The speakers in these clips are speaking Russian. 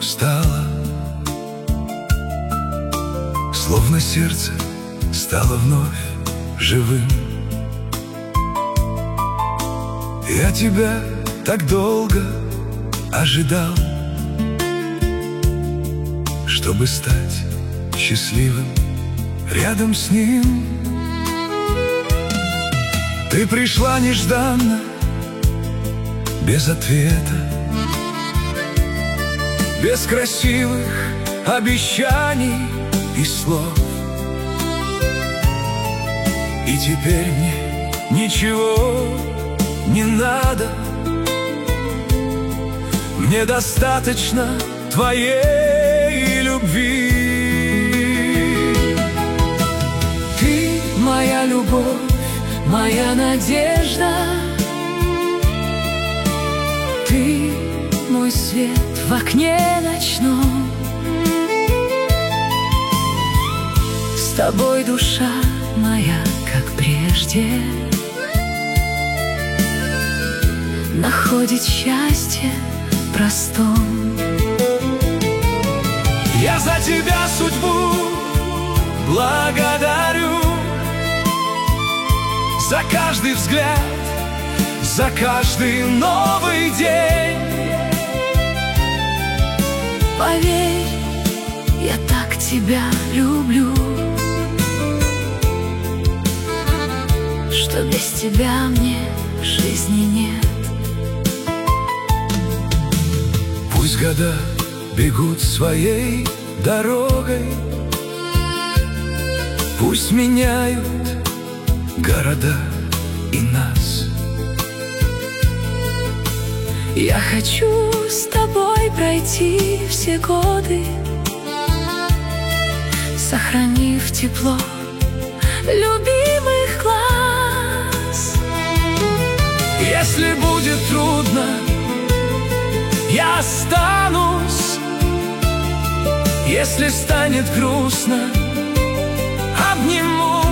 стало, словно сердце стало вновь живым. Я тебя так долго ожидал, чтобы стать счастливым рядом с ним. Ты пришла нежданно, без ответа, без красивых обещаний и слов. И теперь мне ничего не надо, мне достаточно твоей любви. Ты моя любовь, моя надежда, ты мой свет в окне ночном. С тобой душа моя, как прежде, находит счастье в простом. Я за тебя судьбу благодарю, за каждый взгляд, за каждый новый день. Поверь, я так тебя люблю, что без тебя мне жизни нет. Пусть года бегут своей дорогой, пусть меняют города и нас. Я хочу с тобой пройти все годы, сохранив тепло любимых глаз. Если будет трудно, я останусь. Если станет грустно, обниму.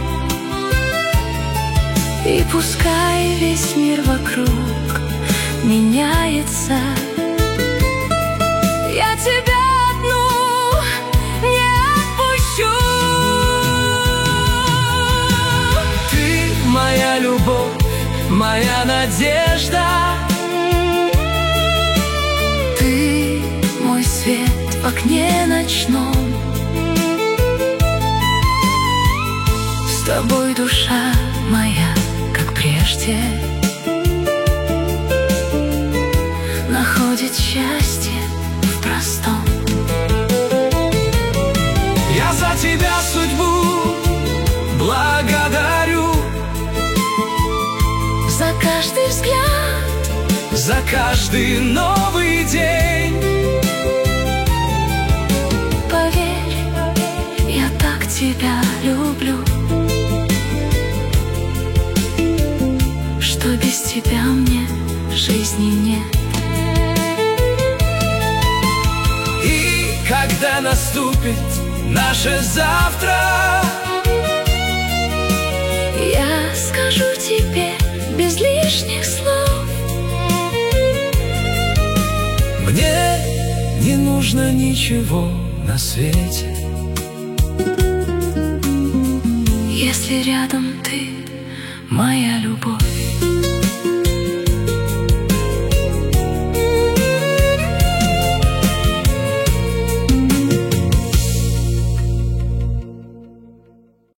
И пускай весь мир вокруг меняется, я тебя одну не отпущу. Ты моя любовь, моя надежда, ты мой свет в окне ночном. С тобой душа моя, как прежде, находит счастье в простом. Я за тебя судьбу благодарю, за каждый взгляд, за каждый новый день. Поверь, я так тебя люблю, что без тебя мне жизни нет. И когда наступит наше завтра, я скажу тебе без лишних слов: мне не нужно ничего на свете, если рядом ты, моя любовь.